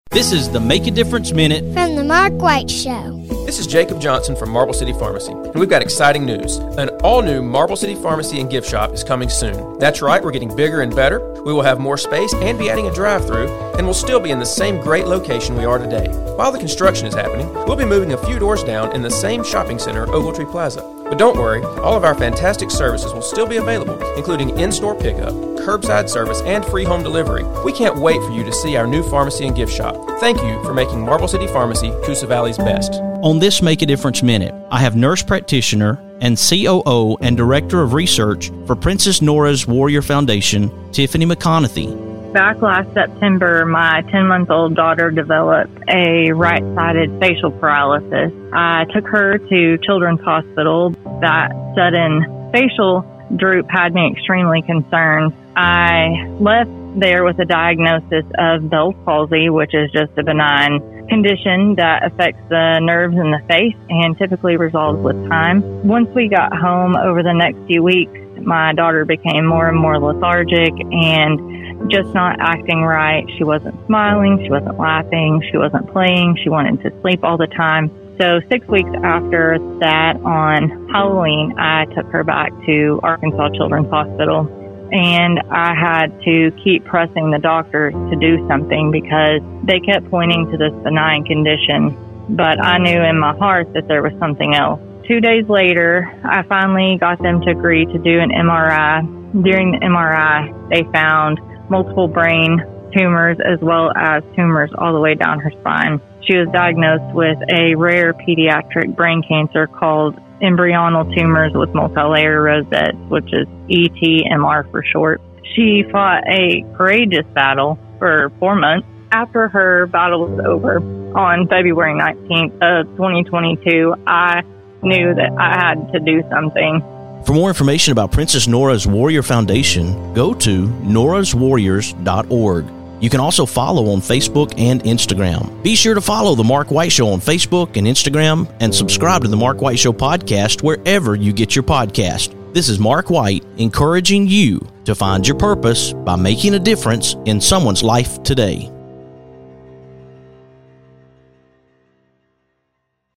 This is the Make a Difference Minute from the Mark White Show. This is Jacob Johnson from Marble City Pharmacy, and we've got exciting news. An all-new Marble City Pharmacy and gift shop is coming soon. That's right, we're getting bigger and better. We will have more space and be adding a drive-thru, and we'll still be in the same great location we are today. While the construction is happening, we'll be moving a few doors down in the same shopping center, Ogletree Plaza. But don't worry, all of our fantastic services will still be available, including in-store pickup, curbside service, and free home delivery. We can't wait for you to see our new pharmacy and gift shop. Thank you for making Marble City Pharmacy Coosa Valley's best. On this Make a Difference Minute, I have nurse practitioner and COO and Director of Research for Princess Nora's Warrior Foundation, Tiffany McConaughey. Back last September, my 10-month-old daughter developed a right-sided facial paralysis. I took her to Children's Hospital. That sudden facial droop had me extremely concerned. I left there with a diagnosis of Bell's palsy, which is just a benign condition that affects the nerves in the face and typically resolves with time. Once we got home over the next few weeks, my daughter became more and more lethargic and just not acting right. She wasn't smiling, she wasn't laughing, she wasn't playing, she wanted to sleep all the time. So 6 weeks after that, on Halloween, I took her back to Arkansas Children's Hospital, and I had to keep pressing the doctors to do something because they kept pointing to this benign condition, but I knew in my heart that there was something else. 2 days later, I finally got them to agree to do an MRI. During the MRI, they found multiple brain tumors as well as tumors all the way down her spine. She was diagnosed with a rare pediatric brain cancer called embryonal tumors with multilayer rosettes, which is ETMR for short. She fought a courageous battle for 4 months. After her battle was over on February 19th of 2022, I knew that I had to do something. For more information about Princess Nora's Warrior Foundation, go to noraswarriors.org. You can also follow on Facebook and Instagram. Be sure to follow The Mark White Show on Facebook and Instagram and subscribe to The Mark White Show podcast wherever you get your podcast. This is Mark White encouraging you to find your purpose by making a difference in someone's life today.